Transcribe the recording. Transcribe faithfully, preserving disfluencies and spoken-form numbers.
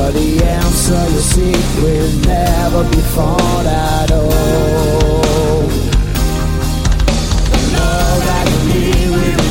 But the answer you seek will never be found at all. The love that you need will